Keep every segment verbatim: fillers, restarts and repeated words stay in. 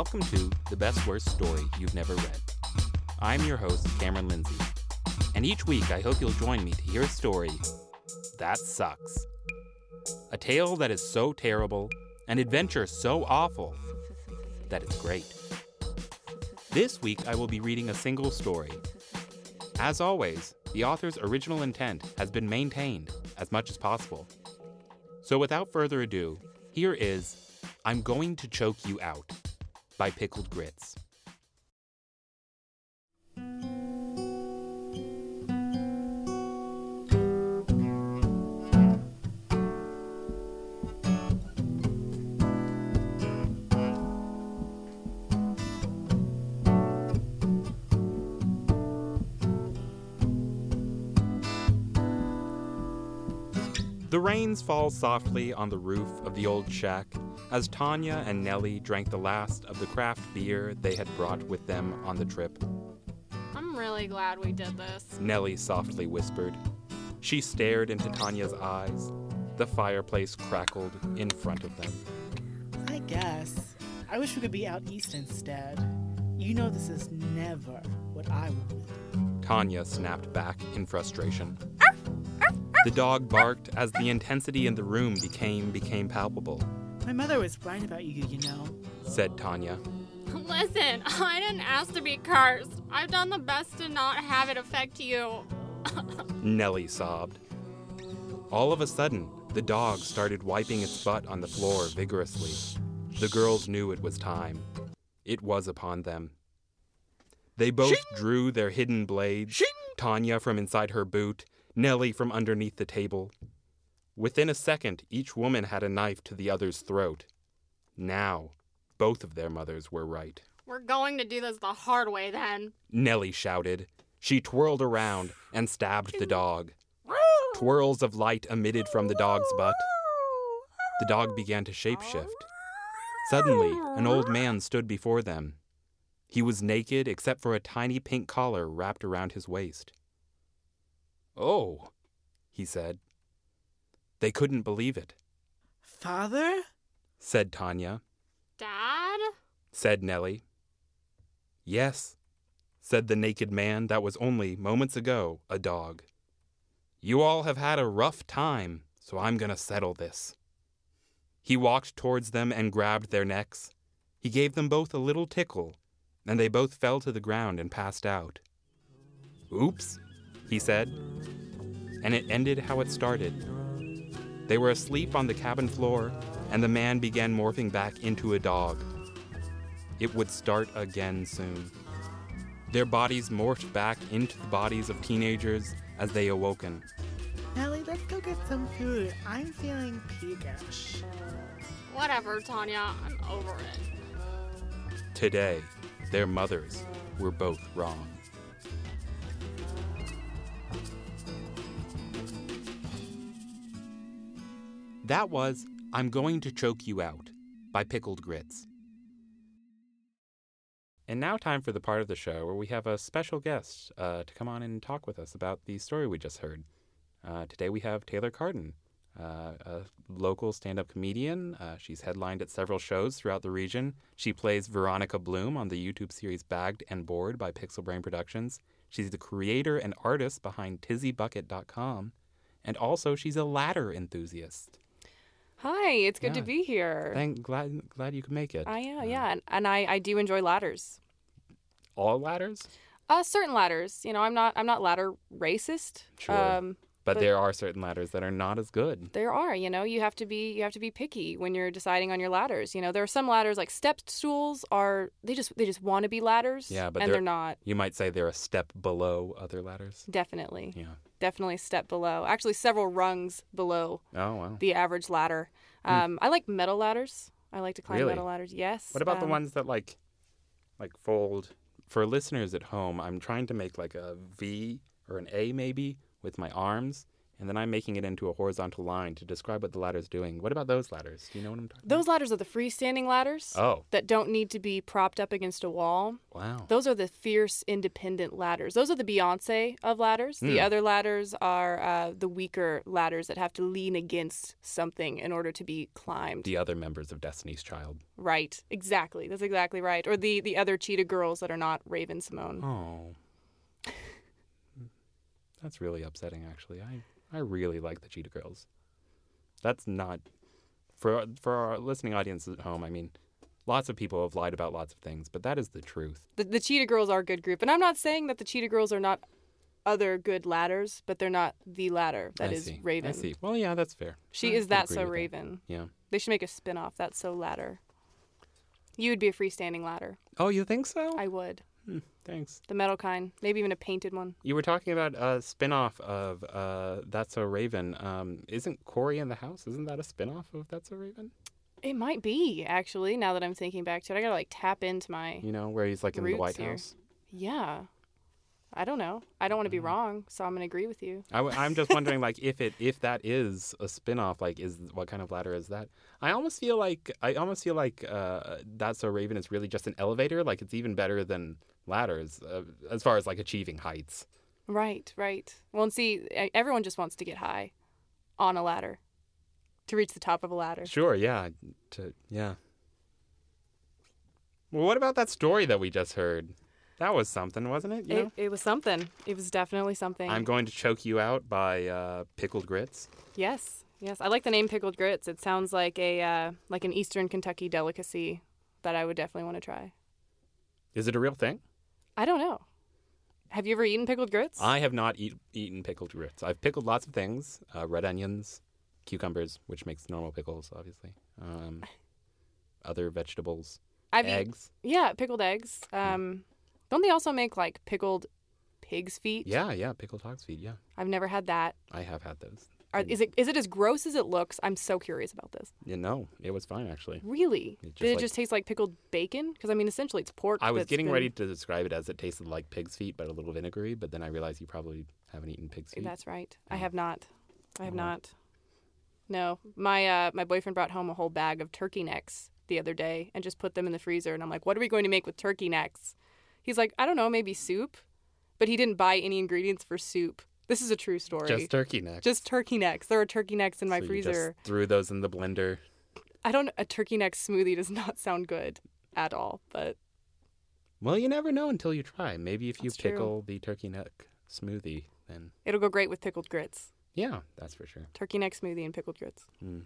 welcome to The Best Worst Story You've Never Read. I'm your host, Cameron Lindsay, and each week I hope you'll join me to hear a story that sucks. A tale that is so terrible, an adventure so awful, that it's great. This week I will be reading a single story. As always, the author's original intent has been maintained as much as possible. So without further ado, here is I'm Going to Choke You Out by Pickled Grits. The rains fall softly on the roof of the old shack as Tanya and Nellie drank the last of the craft beer they had brought with them on the trip. I'm really glad we did this, Nellie softly whispered. She stared into Tanya's eyes. The fireplace crackled in front of them. I guess. I wish we could be out east instead. You know this is never what I wanted. Tanya snapped back in frustration. The dog barked as the intensity in the room became became palpable. My mother was right about you, you know, said Tanya. Listen, I didn't ask to be cursed. I've done the best to not have it affect you. Nellie sobbed. All of a sudden, the dog started wiping its butt on the floor vigorously. The girls knew it was time. It was upon them. They both Shing! drew their hidden blades, Shing! Tanya from inside her boot, Nellie from underneath the table. Within a second, each woman had a knife to the other's throat. Now, both of their mothers were right. We're going to do this the hard way, then, Nellie shouted. She twirled around and stabbed the dog. Twirls of light emitted from the dog's butt. The dog began to shapeshift. Suddenly, an old man stood before them. He was naked except for a tiny pink collar wrapped around his waist. "Oh," he said. They couldn't believe it. Father? Said Tanya. Dad? Said Nellie. Yes, said the naked man that was only, moments ago, a dog. You all have had a rough time, so I'm going to settle this. He walked towards them and grabbed their necks. He gave them both a little tickle, and they both fell to the ground and passed out. Oops, he said, and it ended how it started. They were asleep on the cabin floor, and the man began morphing back into a dog. It would start again soon. Their bodies morphed back into the bodies of teenagers as they awoken. Nellie, let's go get some food. I'm feeling peakish. Whatever, Tanya. I'm over it. Today, their mothers were both wrong. That was I'm Going to Choke You Out by Pickled Grits. And now time for the part of the show where we have a special guest uh, to come on and talk with us about the story we just heard. Uh, today we have Taylor Carden, uh, a local stand-up comedian. Uh, she's headlined at several shows throughout the region. She plays Veronica Bloom on the YouTube series Bagged and Bored by Pixel Brain Productions. She's the creator and artist behind Tizzy Bucket dot com. And also she's a ladder enthusiast. Hi, it's good yeah. to be here. Thank, glad glad you could make it. I am, uh, yeah, and, and I, I do enjoy ladders. All ladders? Uh, certain ladders. You know, I'm not I'm not ladder racist. Sure. Um, but, but there are certain ladders that are not as good. There are. You know, you have to be you have to be picky when you're deciding on your ladders. You know, there are some ladders like step stools are they just they just want to be ladders. Yeah, but and they're, they're not. You might say they're a step below other ladders. Definitely. Yeah. Definitely a step below. Actually, several rungs below. Oh wow. The average ladder. Um, I like metal ladders. I like to climb really? metal ladders. Yes. What about um, the ones that like, like fold? For listeners at home, I'm trying to make like a V or an A maybe with my arms, and then I'm making it into a horizontal line to describe what the ladder's doing. What about those ladders? Do you know what I'm talking Those ladders are the freestanding ladders about? Oh, that don't need to be propped up against a wall. wow. Those are the fierce, independent ladders. Those are the Beyonce of ladders. The Mm. other ladders are uh, the weaker ladders that have to lean against something in order to be climbed. The other members of Destiny's Child. Right. Exactly. That's exactly right. Or the, the other cheetah girls that are not Raven Simone. Oh. That's really upsetting, actually. I, I really like the Cheetah Girls. That's not... For, for our listening audience at home, I mean, lots of people have lied about lots of things, but that is the truth. The, the cheetah girls are a good group. And I'm not saying that the cheetah girls are not other good ladders, but they're not the ladder that I is see. Raven. I see. Well, yeah, that's fair. She I is can That agree So with that. Raven. Yeah. They should make a spin-off, That's So Ladder. You would be a freestanding ladder. Oh, you think so? I would. Hmm, thanks. The metal kind. Maybe even a painted one. You were talking about a spin-off of uh, That's So Raven. Um, isn't Corey in the House? Isn't that a spin-off of That's So Raven? It might be, actually, now that I'm thinking back to it. I gotta, like, tap into my... You know, where he's like in the Roots White here. House? Yeah. I don't know. I don't want to be wrong, so I'm gonna agree with you. I, am just wondering, like, if it if that is a spin-off, like, is what kind of ladder is that? I almost feel like I almost feel like uh, That's So Raven is really just an elevator. Like, it's even better than ladders uh, as far as like achieving heights. Right, right. Well, and see, e- everyone just wants to get high on a ladder, to reach the top of a ladder. Sure, yeah, to yeah. Well, what about that story that we just heard? That was something, wasn't it? You It, know? it was something. It was definitely something. I'm Going to Choke You Out by uh, Pickled Grits. Yes, yes. I like the name pickled grits. It sounds like a uh, like an Eastern Kentucky delicacy that I would definitely want to try. Is it a real thing? I don't know. Have you ever eaten pickled grits? I have not eat, eaten pickled grits. I've pickled lots of things: uh, red onions, cucumbers, which makes normal pickles, obviously. Um, other vegetables, I've eat- eggs. yeah, pickled eggs. Um, don't they also make like pickled pig's feet? Yeah, yeah, pickled hog's feet. Yeah, I've never had that. I have had those. Are, is it is it as gross as it looks? I'm so curious about this. You know, it was fine actually. Really? It just Did it like- just taste like pickled bacon? Because I mean, essentially, it's pork. I was that's getting been- ready to describe it as it tasted like pig's feet, but a little vinegary. But then I realized you probably haven't eaten pig's feet. That's right. I Yeah. have not. I have Oh. not. No, my uh, my boyfriend brought home a whole bag of turkey necks the other day and just put them in the freezer. And I'm like, what are we going to make with turkey necks? He's like, I don't know, maybe soup. But he didn't buy any ingredients for soup. This is a true story. Just turkey necks. Just turkey necks. There are turkey necks in my So you freezer. just threw those in the blender. I don't. A turkey neck smoothie does not sound good at all. But Well, you never know until you try. Maybe if you That's true. pickle the turkey neck smoothie, then it'll go great with pickled grits. yeah, that's for sure. Turkey neck smoothie and pickled grits. Mm.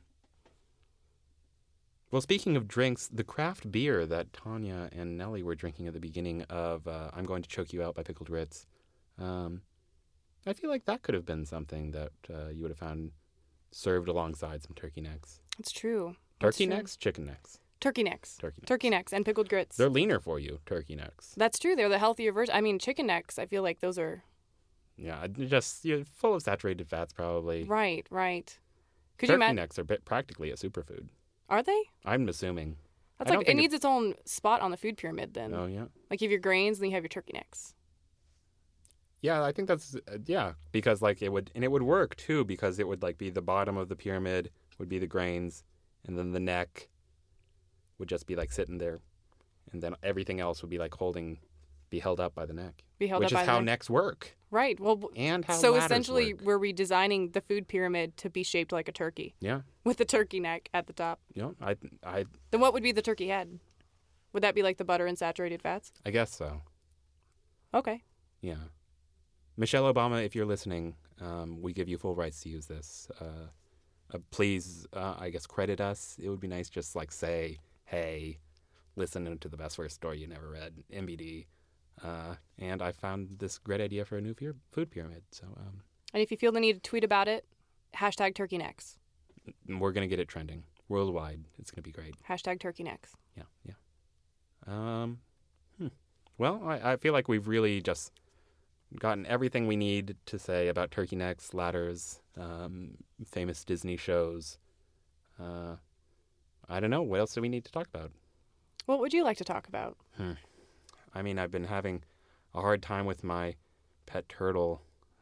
Well, speaking of drinks, the craft beer that Tanya and Nellie were drinking at the beginning of uh, I'm Going to Choke You Out by Pickled Grits, um, I feel like that could have been something that uh, you would have found served alongside some turkey necks. It's true. That's Turkey true. necks, chicken necks. Turkey necks. Turkey necks. Turkey necks and pickled grits. They're leaner for you, turkey necks. That's true. They're the healthier version. I mean, chicken necks, I feel like those are... Yeah, just you're full of saturated fats, probably. Right, right. Could you Turkey imagine? necks are bit practically a superfood. Are they? I'm assuming. That's I don't like, it think needs its own spot on the food pyramid then. Oh, yeah. Like you have your grains, then you have your turkey necks. Yeah, I think that's uh, yeah, because like it would and it would work too because it would like be the bottom of the pyramid would be the grains and then the neck would just be like sitting there and then everything else would be like holding be held up by the neck. Be held which up is by how the neck. necks work Right. Well, w- and how so ladders essentially work. we're redesigning the food pyramid to be shaped like a turkey Yeah. with the turkey neck at the top. You know, I I Then what would be the turkey head? Would that be like the butter and saturated fats? I guess so. Okay. Yeah. Michelle Obama, if you're listening, um, we give you full rights to use this. Uh, uh, please, uh, I guess, credit us. It would be nice just like say, hey, listen to the best worst story you never read, M B D. Uh, and I found this great idea for a new fear- food pyramid. So um, And if you feel the need to tweet about it, hashtag turkey necks. we're going to get it trending worldwide. It's going to be great. Hashtag turkey necks. Yeah, yeah. Um, hmm. Well, I, I feel like we've really just gotten everything we need to say about turkey necks, ladders, um, famous Disney shows. Uh, I don't know. What else do we need to talk about? What would you like to talk about? I mean, I've been having a hard time with my pet turtle.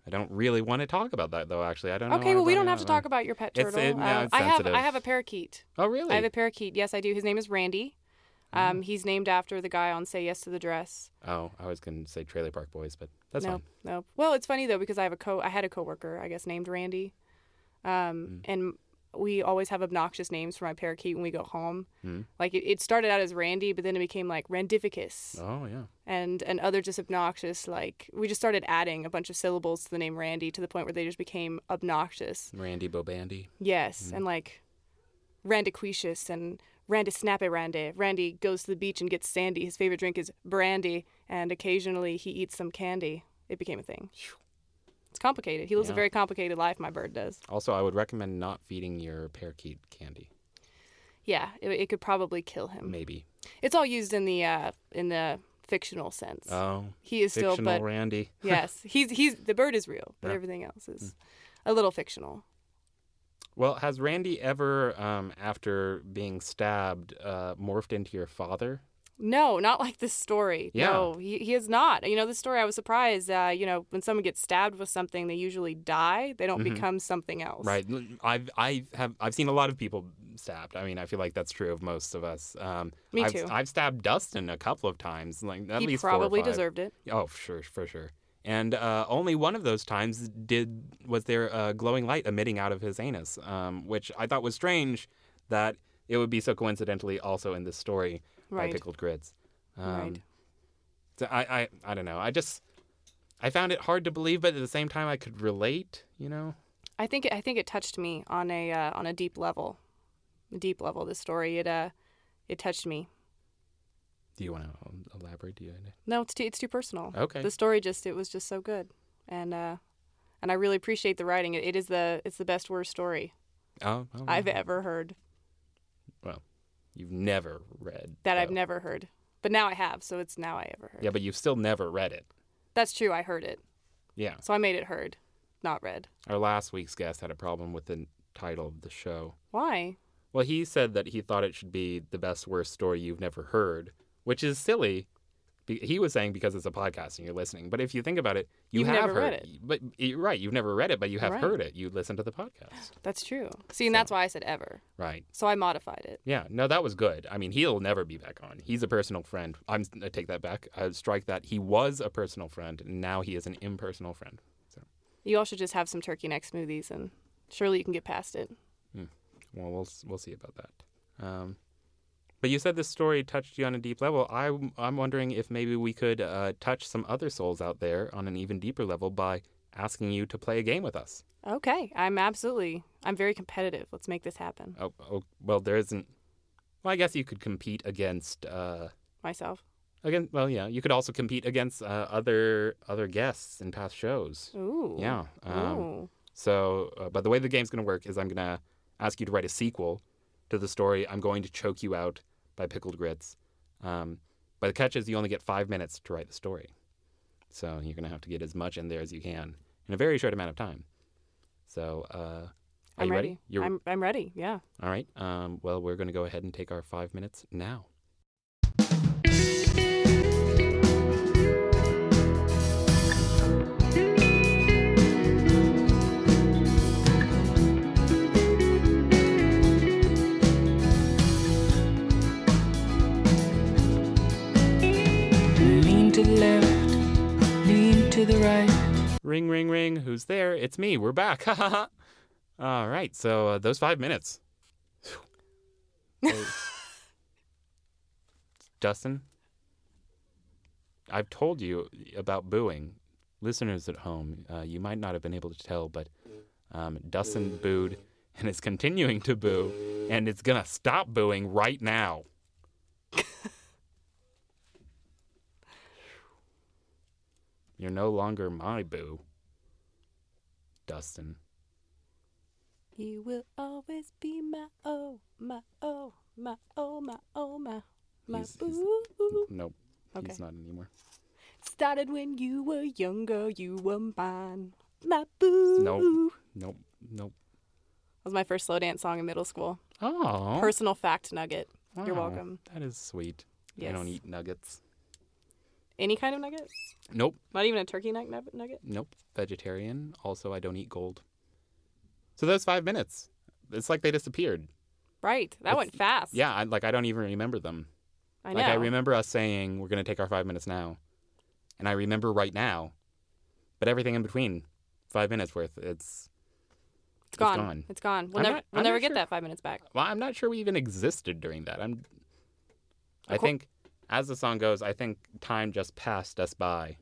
I don't really want to talk about that, though, actually. I don't know. Okay, why well, I we brought don't it have to up. talk about your pet It's- turtle. it- no, Uh, it's I have sensitive. I have a parakeet. Oh, really? I have a parakeet. Yes, I do. His name is Randy. Um, He's named after the guy on Say Yes to the Dress. Oh, I was going to say Trailer Park Boys, but that's nope, fine. nope. Well, it's funny though because I have a co. I had a coworker, I guess, named Randy, um, Mm. and we always have obnoxious names for my parakeet when we go home. Mm. Like it, it started out as Randy, but then it became like Randificus, Oh, yeah. and and other just obnoxious. Like we just started adding a bunch of syllables to the name Randy to the point where they just became obnoxious. Randy Bobandy. Yes, and like Randiquicious and Randy Snappy Randy. Randy goes to the beach and gets sandy. His favorite drink is brandy, and occasionally he eats some candy. It became a thing. It's complicated. He lives a Yeah. very complicated life, my bird does. Also, I would recommend not feeding your parakeet candy. Yeah, it, it could probably kill him. Maybe. It's all used in the uh, in the fictional sense. Oh, he is still, fictional but Randy. yes, he's he's the bird is real, but Yeah. everything else is a little fictional. Well, has Randy ever, um, after being stabbed, uh, morphed into your father? No, not like this story. Yeah. No, he, he is not. You know, this story, I was surprised. Uh, you know, when someone gets stabbed with something, they usually die. They don't Mhm. become something else. Right. I've I have I've seen a lot of people stabbed. I mean, I feel like that's true of most of us. Um, Me I've, too. I've stabbed Dustin a couple of times, like at He least probably four or five. deserved it. Oh, for sure, for sure. And uh, only one of those times did was there a glowing light emitting out of his anus, um, which I thought was strange that it would be so coincidentally also in this story Right. by Pickled Grits. Um, Right. So I, I I don't know. I just I found it hard to believe, but at the same time I could relate. You know. I think I think it touched me on a uh, on a deep level, a deep level. This story it uh it touched me. Do you want to elaborate? Do you? No, it's too it's too personal. Okay. The story just it was just so good, and uh, and I really appreciate the writing. It, it is the it's the best worst story Oh, oh, I've wow. ever heard. Well, you've never read That I've though. never heard, but now I have. So it's now I ever heard. Yeah, but you've still never read it. That's true. I heard it, Yeah. so I made it heard, not read. Our last week's guest had a problem with the title of the show. Why? Well, he said that he thought it should be the best worst story you've never heard, which is silly. Be- He was saying because it's a podcast and you're listening. But if you think about it, you You've have never heard read it. But you're right, you've never read it, but you have Right. heard it. You listened to the podcast. That's true. See, and that's why I said ever. Right. So I modified it. Yeah. No, that was good. I mean, he'll never be back on. He's a personal friend. I'm, I take that back. I strike that. He was a personal friend, and now he is an impersonal friend. So, You all should just have some turkey neck smoothies, and surely you can get past it. well, we'll we'll see about that. Um, but you said this story touched you on a deep level. I, I'm wondering if maybe we could uh, touch some other souls out there on an even deeper level by asking you to play a game with us. Okay, I'm absolutely. I'm very competitive. Let's make this happen. Oh, oh well, there isn't. Well, I guess you could compete against. Uh, Myself. again, well, yeah, you could also compete against uh, other other guests in past shows. Ooh. Yeah. Um, Ooh. So, uh, but the way the game's going to work is I'm going to ask you to write a sequel to the story I'm Going to Choke You Out by Pickled Grits. Um, but the catch is you only get five minutes to write the story. So you're going to have to get as much in there as you can in a very short amount of time. So, uh, are I'm you ready. ready? You're, I'm I'm ready. Yeah. All right. Um, well, we're going to go ahead and take our five minutes now. Lean to the left, lean to the right. Ring, ring, ring. Who's there? It's me. We're back. Ha ha ha. All right. So uh, those five minutes. So- Dustin, I've told you about booing. Listeners at home, uh, you might not have been able to tell, but um, Dustin booed and is continuing to boo, and it's going to stop booing right now. You're no longer my boo, Dustin. You will always be my oh, my oh, my oh, my oh, my my He's- he's- boo. Nope, Okay. he's not anymore. Started when you were younger. You were mine, my boo. Nope, nope, nope. That was my first slow dance song in middle school. Oh, Personal fact nugget. You're wow, welcome. That is sweet. I Yes. don't eat nuggets. Any kind of nugget? Nope. Not even a turkey neck nug- nugget? Nope. Vegetarian. Also, I don't eat gold. So those five minutes, it's like they disappeared. Right. That It's- went fast. Yeah, I, like I don't even remember them. I know. Like I remember us saying we're going to take our five minutes now, and I remember right now, but everything in between, five minutes worth, it's It's gone. It's gone. It's gone. We'll I'm never, not- we'll I'm never not get sure. that five minutes back. well, I'm not sure we even existed during that. I'm. I Of cour- think, as the song goes, I think time just passed us by.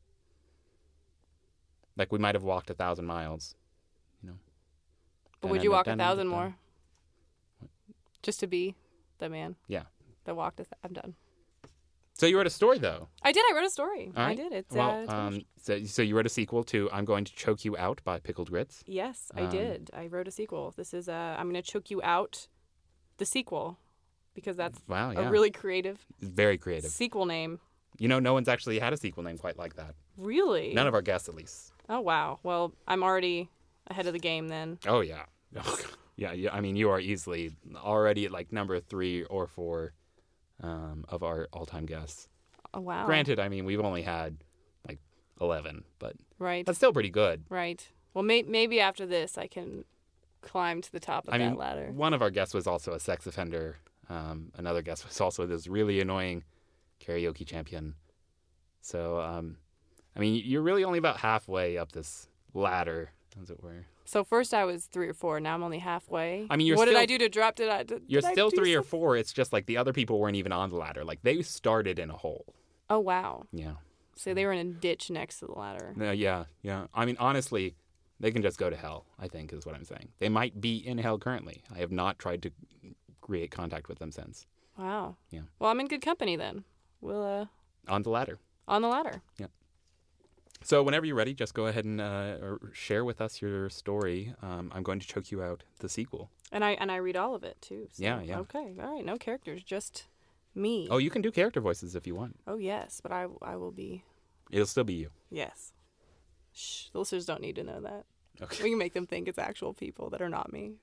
Like we might have walked a thousand miles, you know. But would Dun, you dun, walk a dun, dun, thousand dun. more? Just to be the man Yeah. that walked a th- I'm done. So you wrote a story, though. I did. I wrote a story. All I right. did. It's, well, uh, it's um, finished. so, so you wrote a sequel to "I'm Going to Choke You Out" by Pickled Grits. Yes, I um, did. I wrote a sequel. This is uh, I'm going to choke you out, the sequel, because that's Wow, yeah, a really creative very creative. sequel name. You know, no one's actually had a sequel name quite like that. Really? None of our guests, at least. Oh wow. Well, I'm already ahead of the game then. Oh yeah, yeah, yeah. I mean, you are easily already at like number three or four um, of our all-time guests. Oh wow. Granted, I mean we've only had like eleven, but Right. that's still pretty good. Right. Well, may- maybe after this I can climb to the top of I that mean, ladder. one of our guests was also a sex offender. Um, another guest was also this really annoying karaoke champion. So, um, I mean, you're really only about halfway up this ladder, as it were. So first I was three or four. Now I'm only halfway. I mean, you're what still- did I do to drop? Did I? Did, You're did I still do three or something? four. It's just like the other people weren't even on the ladder. Like they started in a hole. Oh wow. Yeah. So they were in a ditch next to the ladder. Uh, yeah, yeah. I mean, honestly, they can just go to hell, I think, is what I'm saying. They might be in hell currently. I have not tried to create contact with them since. Wow. Yeah. Well, I'm in good company then. We'll uh On the ladder. on the ladder. So whenever you're ready, just go ahead and uh, or share with us your story. Um, I'm going to choke you out, the sequel. And I and I read all of it too. So, Yeah, yeah. Okay. All right. No characters, just me. Oh, you can do character voices if you want. Oh yes, but I I will be It'll still be you. yes. Shh. The listeners don't need to know that. Okay. We can make them think it's actual people that are not me.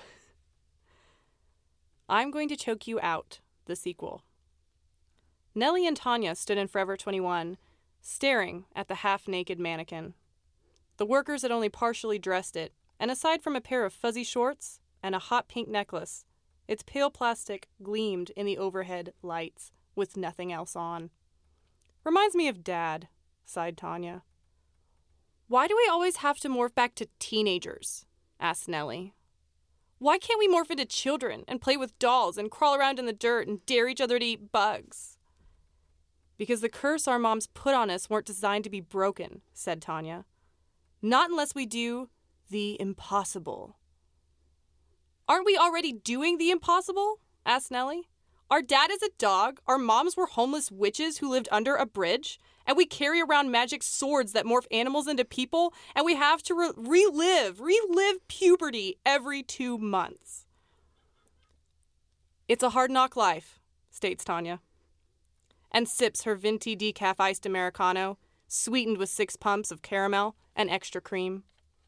I'm going to choke you out, the sequel. Nellie and Tanya stood in Forever twenty-one, staring at the half-naked mannequin. The workers had only partially dressed it, and aside from a pair of fuzzy shorts and a hot pink necklace, its pale plastic gleamed in the overhead lights with nothing else on. Reminds me of Dad, sighed Tanya. Why do we always have to morph back to teenagers? Asked Nellie. Why can't we morph into children and play with dolls and crawl around in the dirt and dare each other to eat bugs? Because the curse our moms put on us weren't designed to be broken, said Tanya. Not unless we do the impossible. Aren't we already doing the impossible? Asked Nellie. Our dad is a dog, our moms were homeless witches who lived under a bridge, and we carry around magic swords that morph animals into people, and we have to re- relive, relive puberty every two months. It's a hard knock life, states Tanya, and sips her venti decaf iced Americano, sweetened with six pumps of caramel and extra cream.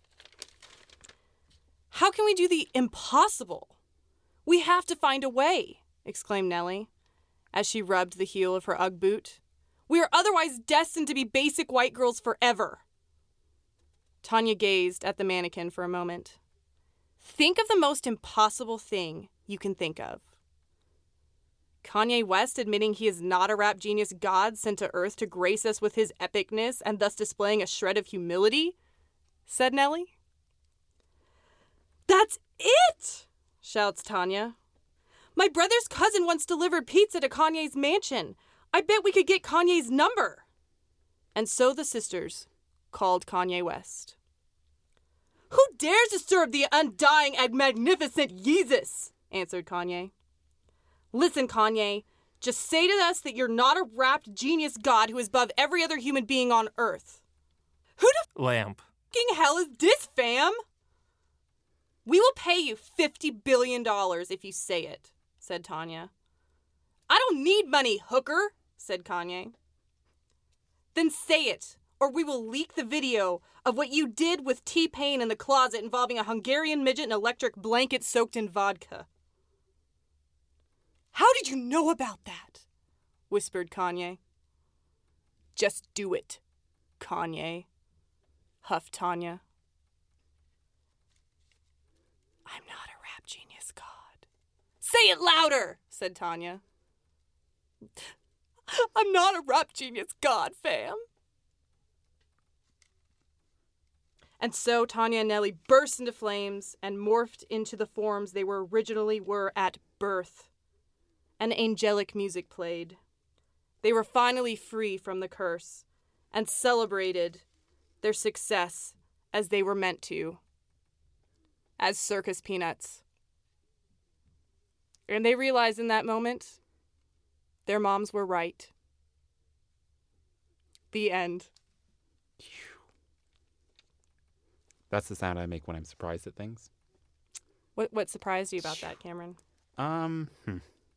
How can we do the impossible? We have to find a way, exclaimed Nellie, as she rubbed the heel of her Ugg boot. We are otherwise destined to be basic white girls forever. Tanya gazed at the mannequin for a moment. Think of the most impossible thing you can think of. Kanye West admitting he is not a rap genius god sent to Earth to grace us with his epicness and thus displaying a shred of humility, said Nellie. That's it, shouts Tanya. My brother's cousin once delivered pizza to Kanye's mansion. I bet we could get Kanye's number. And so the sisters called Kanye West. Who dares disturb the undying and magnificent Yeezus? Answered Kanye. Listen, Kanye, just say to us that you're not a rapt genius god who is above every other human being on Earth. Who the Lamp. fucking hell is this, fam? We will pay you fifty billion dollars if you say it, said Tanya. I don't need money, hooker, said Kanye. Then say it, or we will leak the video of what you did with T-Pain in the closet involving a Hungarian midget and electric blanket soaked in vodka. How did you know about that? Whispered Kanye. Just do it, Kanye. Huffed Tanya. I'm not a rap genius, God. Say it louder, said Tanya. I'm not a rap genius, God, fam. And so Tanya and Nellie burst into flames and morphed into the forms they were originally were at birth. And angelic music played. They were finally free from the curse and celebrated their success as they were meant to, as circus peanuts. And they realized in that moment their moms were right. The end. That's the sound I make when I'm surprised at things. What what surprised you about that, Cameron? Um, hmm.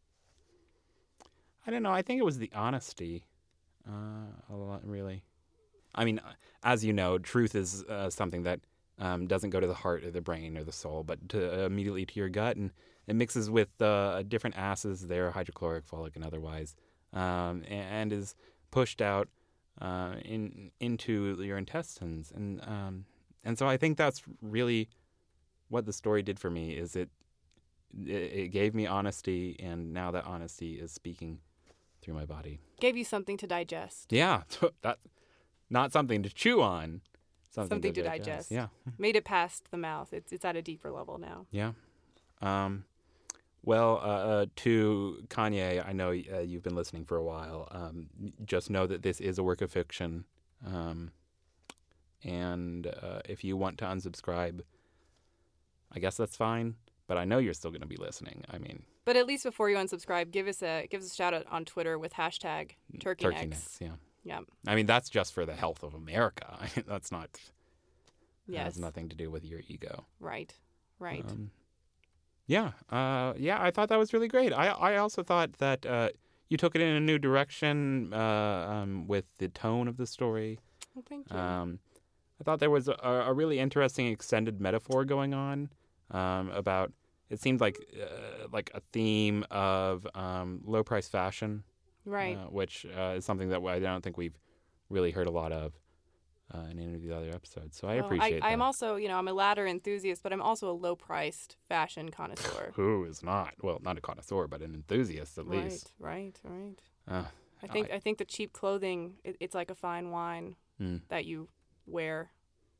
I don't know. I think it was the honesty. Uh, a lot, really. I mean, as you know, truth is uh, something that um, doesn't go to the heart or the brain or the soul, but to, uh, immediately to your gut, and it mixes with uh, different acids there, hydrochloric, folic, and otherwise, um, and, and is pushed out uh, in into your intestines, and um, and so I think that's really what the story did for me. Is it it, it gave me honesty, and now that honesty is speaking through my body. Gave you something to digest. Yeah, that not something to chew on, something, Something to, to digest. digest. Yeah, Made it past the mouth. It's it's at a deeper level now. yeah. Um, well, uh, uh, to Kanye, I know uh, you've been listening for a while. Um, just know that this is a work of fiction, um, and uh, if you want to unsubscribe, I guess that's fine. But I know you're still going to be listening. I mean, But at least before you unsubscribe, give us a give us a shout out on Twitter with hashtag Turkey, turkey Necks. necks. Yeah. Yeah. I mean, that's just for the health of America. That's not. Yes. Has nothing to do with your ego. Right. Right. Um, yeah. Uh, yeah. I thought that was really great. I I also thought that uh, you took it in a new direction uh, um, with the tone of the story. Well, thank you. Um, I thought there was a, a really interesting extended metaphor going on um, about. It seemed like uh, like a theme of um, low price fashion, right. uh, which uh, is something that I don't think we've really heard a lot of uh, in any of the other episodes. So I Well, appreciate I, that. I'm also, you know, I'm a ladder enthusiast, but I'm also a low-priced fashion connoisseur. Who is not? Well, not a connoisseur, but an enthusiast at right. least. Right. Right. Uh, I think I- I think the cheap clothing it, it's like a fine wine mm, that you wear.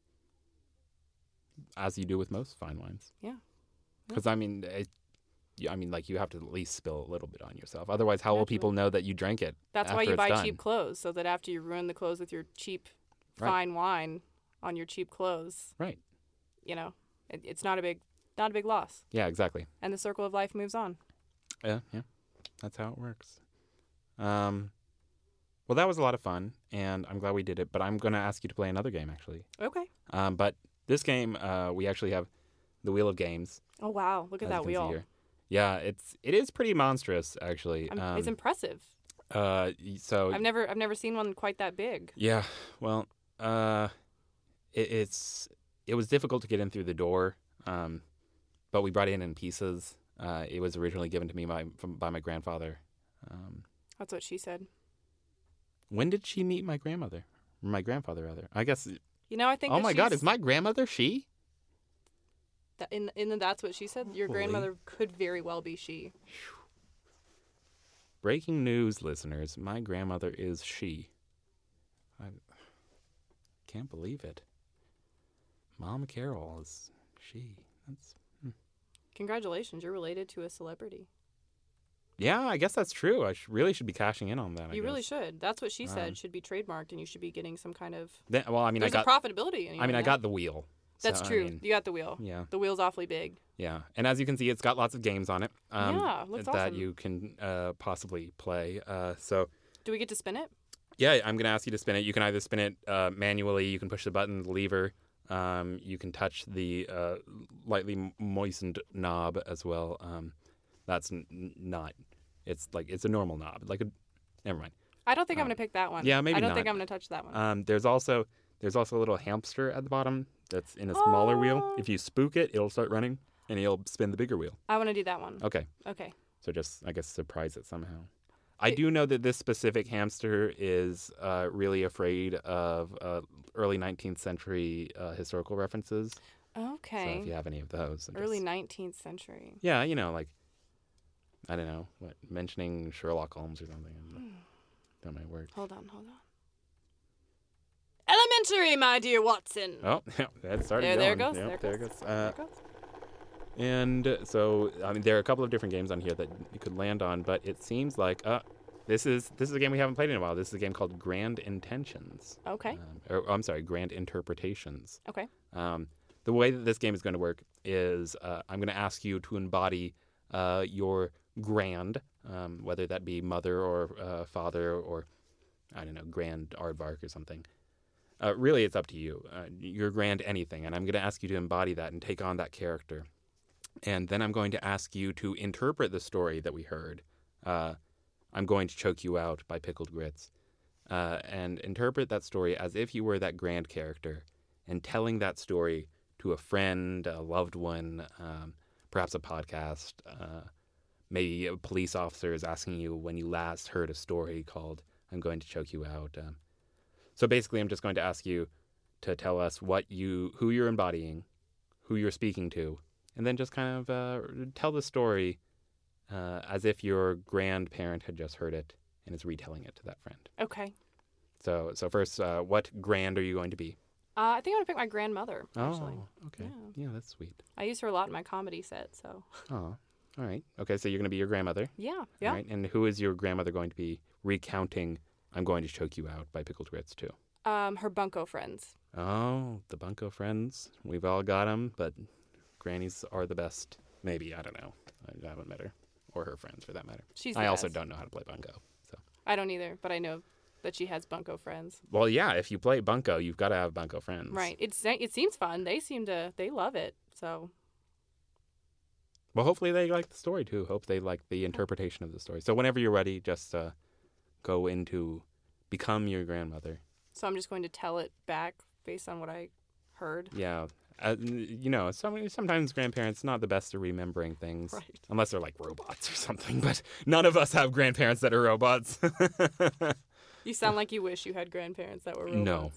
as you do with most fine wines. Yeah. Because I mean, it, yeah, I mean, like you have to at least spill a little bit on yourself. Otherwise, how will people know that you drank it? That's why after you it's buy done? cheap clothes, so that after you ruin the clothes with your cheap, Right. fine wine on your cheap clothes, Right. you know, it, it's not a big, not a big loss, Yeah. Exactly. and the circle of life moves on. Yeah. Yeah. That's how it works. Um. Well, that was a lot of fun, and I'm glad we did it. But I'm going to ask you to play another game, actually. Okay. Um. But this game, uh, we actually have the Wheel of Games. Oh wow, look at as that you can see wheel. here. Yeah, it's it is pretty monstrous, actually. I'm- Um, it's impressive. uh. y- So I've never, I've never seen one quite that big. yeah. Well. Uh. It, it's it was difficult to get in through the door. Um. But we brought it in in pieces. Uh. It was originally given to me by from, by my grandfather. Um. That's what she said. When did she meet my grandmother? My grandfather, rather. I guess. You know, I think. Oh that my God! she's- Is my grandmother she? that- in in the that's what she said. Your Holy. grandmother could very well be she. Breaking news, listeners. My grandmother is she. I can't believe it. Mom Carol is she. That's Congratulations, you're related to a celebrity. yeah. I guess that's true. I sh- really should be cashing in on that. I You really guess. should. That's what she said. Um, should be trademarked, and you should be getting some kind of. Then- well, I mean, There's I got. a profitability. In I mean, I that. got the wheel. That's so, I true. mean, You got the wheel. yeah, The wheel's awfully big. yeah. And as you can see, it's got lots of games on it. Um, Yeah, looks that awesome. you can uh, possibly play. Uh, so. Do we get to spin it? Yeah, I'm going to ask you to spin it. You can either spin it uh, manually, you can push the button, the lever, um, you can touch the uh, lightly moistened knob as well. Um, that's n- n- not, it's like, it's a normal knob. Like a, never mind. I don't think I'm Um, going to pick that one. yeah, maybe I don't not. think I'm going to touch that one. Um, there's also, there's also a little hamster at the bottom that's in a smaller wheel. Oh. If you spook it, it'll start running and it'll spin the bigger wheel. I want to do that one. Okay, Okay. so just, I guess, surprise it somehow. I do know that this specific hamster is uh, really afraid of uh, early nineteenth century uh, historical references. Okay. So if you have any of those. I'm Early just- nineteenth century. Yeah, you know, like, I don't know, what, mentioning Sherlock Holmes or something. That might work. Hold on, hold on. Elementary, my dear Watson. Oh, yeah, that started There, there it going. goes, Yep, there there it it goes, goes. Uh, There it goes. And uh, so, I mean, there are a couple of different games on here that you could land on, but it seems like uh, this is this is a game we haven't played in a while. This is a game called Grand Intentions. Okay. Um, or, I'm sorry, Grand Interpretations. Okay. Um, the way that this game is going to work is uh, I'm going to ask you to embody uh, your grand, um, whether that be mother or uh, father or, I don't know, grand aardvark or something. Uh, really, it's up to you. Uh, your grand anything, and I'm going to ask you to embody that and take on that character. And then I'm going to ask you to interpret the story that we heard. Uh, I'm going to choke you out by Pickled Grits. Uh, and interpret that story as if you were that grand character and telling that story to a friend, a loved one, um, perhaps a podcast. Uh, maybe a police officer is asking you when you last heard a story called I'm Going to Choke You Out. Um, so basically, I'm just going to ask you to tell us what you, who you're embodying, who you're speaking to, and then just kind of uh, tell the story uh, as if your grandparent had just heard it and is retelling it to that friend. Okay. So, so first, uh, what grand are you going to be? Uh, I think I'm going to pick my grandmother, actually. Oh, okay. Yeah. Yeah, that's sweet. I use her a lot in my comedy set, so. Oh, all right. Okay, so you're going to be your grandmother. Yeah, yeah. All right. And who is your grandmother going to be recounting I'm Going to Choke You Out by Pickled Grits to? Um, her bunco friends. Oh, the bunco friends. We've all got them, but grannies are the best. Maybe, I don't know. I haven't met her. Or her friends, for that matter. She's the I also best. don't know how to play bunco. So, I don't either, but I know that she has bunco friends. well, yeah, if you play bunco, you've got to have bunco friends. Right. It's it seems fun. They seem to they love it. So Well, hopefully they like the story, too. Hope they like the interpretation of the story. So whenever you're ready, just uh, go into become your grandmother. so I'm just going to tell it back based on what I heard. Yeah. Uh, you know, some, sometimes grandparents not the best at remembering things. Right. Unless they're like robots or something. But none of us have grandparents that are robots. You sound like you wish you had grandparents that were robots. No.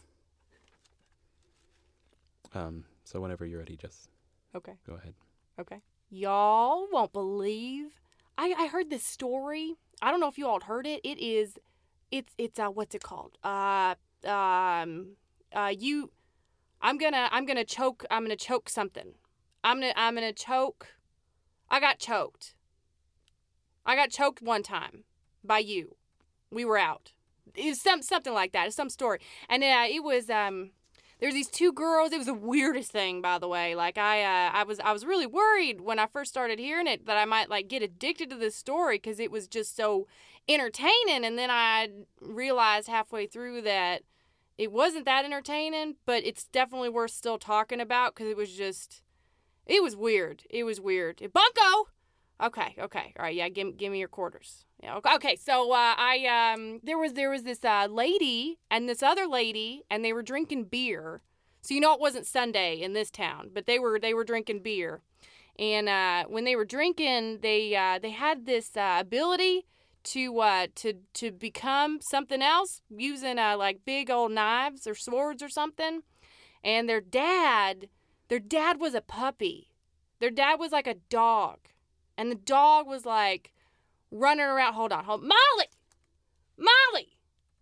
Um. So whenever you're ready, just Okay. go ahead. Okay. Y'all won't believe. I, I heard this story. I don't know if you all heard it. It is, it's, it's, uh, what's it called? Uh, um, uh, you, I'm gonna, I'm gonna choke, I'm gonna choke something. I'm gonna, I'm gonna choke. I got choked. I got choked one time by you. We were out. It was some, something like that. It's some story. And uh, it was, um, there was these two girls. It was the weirdest thing, by the way. Like I, uh, I was, I was really worried when I first started hearing it that I might like get addicted to this story because it was just so entertaining. And then I realized halfway through that it wasn't that entertaining, but it's definitely worth still talking about because it was just, it was weird. It was weird. Bunko. Okay, okay, all right, yeah. Give, give me your quarters. Yeah, okay. Okay, so uh, I um, there was there was this uh, lady and this other lady, and they were drinking beer. So you know it wasn't Sunday in this town, but they were they were drinking beer, and uh, when they were drinking, they uh, they had this uh, ability to uh, to to become something else using uh, like big old knives or swords or something. And their dad, their dad was a puppy. Their dad was like a dog. And the dog was like running around. Hold on, hold Molly! Molly!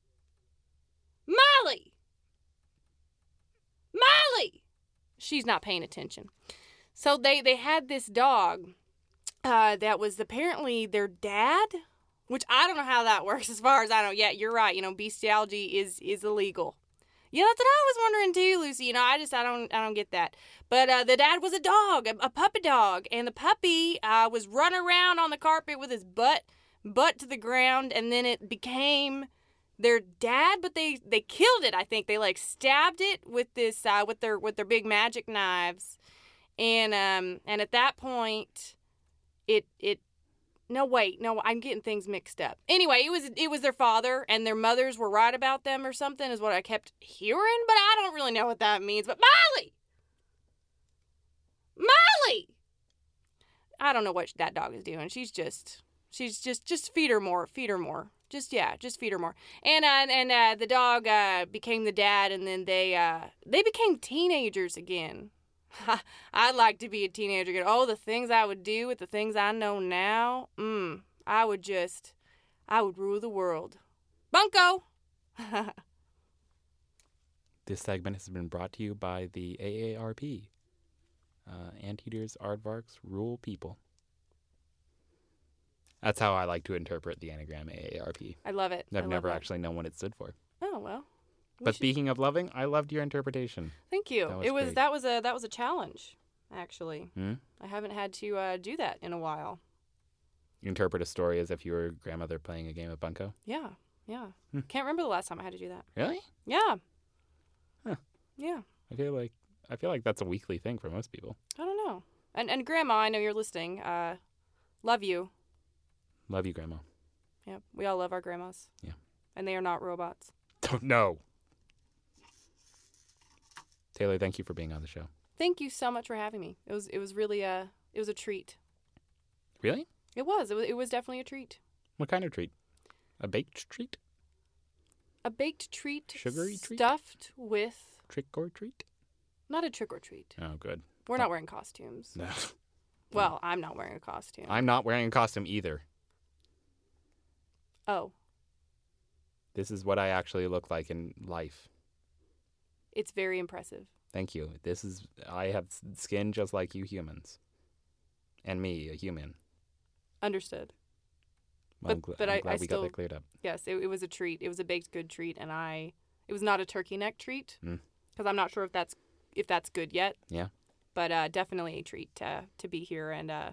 Molly! Molly! She's not paying attention. So they, they had this dog uh, that was apparently their dad, which I don't know how that works as far as I know. Yeah, you're right. You know, bestiality is, is illegal. Yeah, that's what I was wondering too, Lucy. You know, I just I don't I don't get that. But uh, the dad was a dog, a, a puppy dog, and the puppy uh, was running around on the carpet with his butt butt to the ground, and then it became their dad. But they, they killed it. I think they like stabbed it with this uh, with their with their big magic knives, and um and at that point, it it. No, wait, no, I'm getting things mixed up. Anyway, it was it was their father, and their mothers were right about them or something is what I kept hearing, but I don't really know what that means. But Molly! Molly! I don't know what that dog is doing. She's just, She's just, just feed her more, feed her more. Just, yeah, just feed her more. And, uh, and uh, the dog uh, became the dad, and then they, uh, they became teenagers again. I'd like to be a teenager again. Oh, the things I would do with the things I know now. Mm, I would just, I would rule the world. Bunko! This segment has been brought to you by the A A R P. Uh, Anteaters, Aardvarks, Rule People. That's how I like to interpret the anagram A A R P. I love it. I've I never love actually known what it stood for. Oh, well. we But should- speaking of loving, I loved your interpretation. Thank you. that was it was great. that was a that was a challenge, actually. Hmm? I haven't had to uh, do that in a while. You interpret a story as if you were grandmother playing a game of Bunko? Yeah, yeah. Hmm. Can't remember the last time I had to do that. Really? Yeah. Huh. Yeah. I feel like I feel like that's a weekly thing for most people. I don't know. And and Grandma, I know you're listening. Uh, love you. Love you, Grandma. Yeah, we all love our grandmas. Yeah. And they are not robots. Don't know. Taylor, thank you for being on the show. Thank you so much for having me. It was it was really a it was a treat. Really? It was. It was, it was definitely a treat. What kind of treat? A baked treat? A baked treat, Sugary treat? stuffed with Trick or treat? not a trick or treat. Oh, good. We're not wearing costumes. No. Well, I'm not wearing a costume. I'm not wearing a costume either. Oh, This is what I actually look like in life. it's very impressive. Thank you. This is I have s- skin just like you humans. And me, a human. Understood. Well, I'm, But- gl- but I'm I- glad I we still- got that cleared up. Yes, it, it was a treat. It was a baked good treat, and I it was not a turkey neck treat Mm. because I'm not sure if that's if that's good yet. Yeah. But uh, definitely a treat to to be here and uh,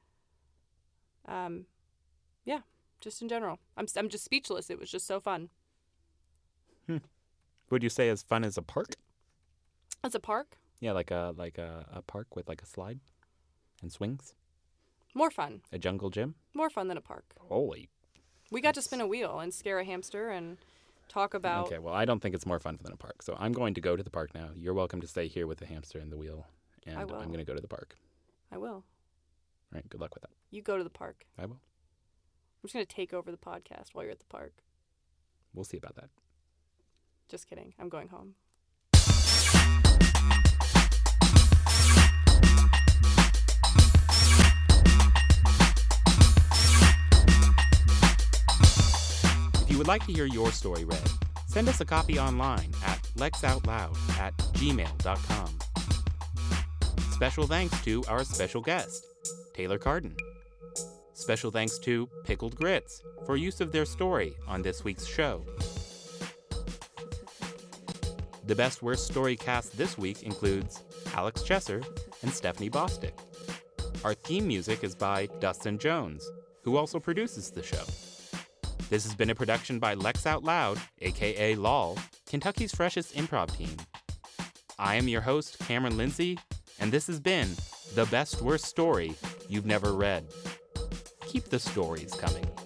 um, yeah, just in general. I'm I'm just speechless. It was just so fun. Would you say as fun as a park? It's a park. Yeah, like a like a, a park with like a slide and swings. More fun. A jungle gym. More fun than a park. Holy. We got to spin a wheel and scare a hamster and talk about. Okay, well, I don't think it's more fun than a park. So I'm going to go to the park now. You're welcome to stay here with the hamster and the wheel. And I will. I'm going to go to the park. I will. All right, good luck with that. You go to the park. I will. I'm just gonna take over the podcast while you're at the park. We'll see about that. Just kidding. I'm going home. If you would like to hear your story read, send us a copy online at lexoutloud at gmail dot com. Special thanks to our special guest, Taylor Carden. Special thanks to Pickled Grits for use of their story on this week's show. The Best Worst Story cast this week includes Alex Chesser and Stephanie Bostick. Our theme music is by Dustin Jones, who also produces the show. This has been a production by Lex Out Loud, aka L O L, Kentucky's freshest improv team. I am your host, Cameron Lindsay, and this has been The Best Worst Story You've Never Read. Keep the stories coming.